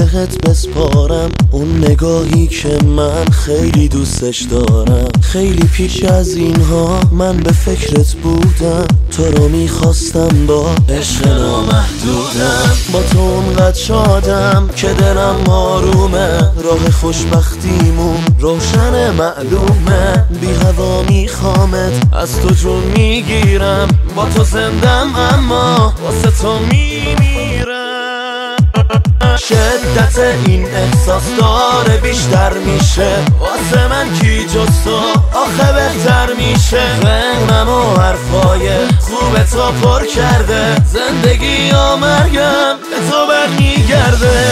بهت بسپارم اون نگاهی که من خیلی دوستش دارم. خیلی پیش از اینها من به فکرت بودم، تو رو میخواستم با عشق نامحدودم. با تو اونقدر شادم که دلم آرومه، راه خوشبختیمون روشن معلومه. بی هوا میخوامت از تو جون میگیرم، با تو زندم اما واسه تو میمیرم. شدت این احساس داره بیشتر میشه، واسه من کی جز تو آخه بهتر میشه. ذهنم و حرفای خوب تو پر کرده، زندگی یا مرگم به تو برمیگرده.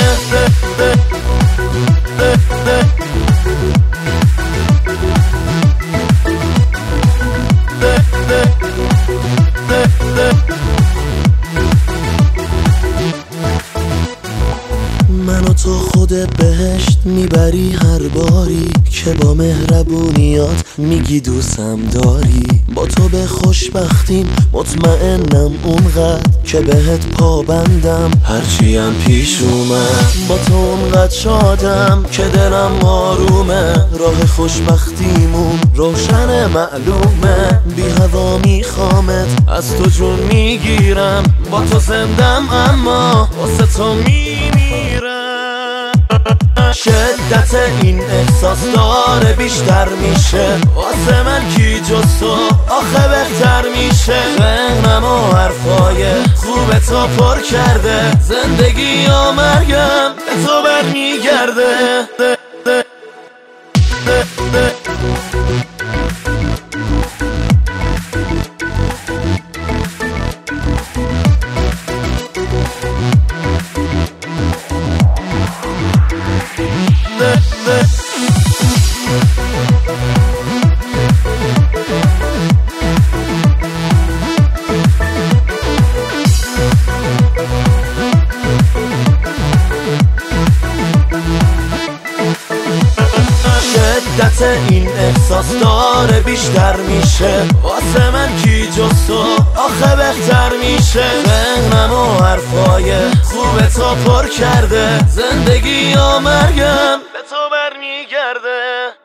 منو تو خودت بهشت میبری هر باری که با مهربونیات میگی دوستم داری. با تو به خوشبختیم مطمئنم اونقدر که بهت پابندم هرچی هم پیش اومد. با تو اونقدر شادم که دلم آرومه، راه خوشبختیمون روشن معلومه. بی هوا میخوامت از تو جون میگیرم، با تو زندم اما واسه تو میمیرم. شدت این احساس داره بیشتر میشه، واسه من کی جز تو آخه بهتر میشه. ذهنم و حرفای خوب تو پر کرده، زندگی یا مرگم به تو برمیگرده. شدت این احساس داره بیشتر میشه، واسه من کی جز تو آخه بهتر میشه. ذهنم و حرفای خوب تو پر کرده، زندگی یا مرگم به تو برمیگرده.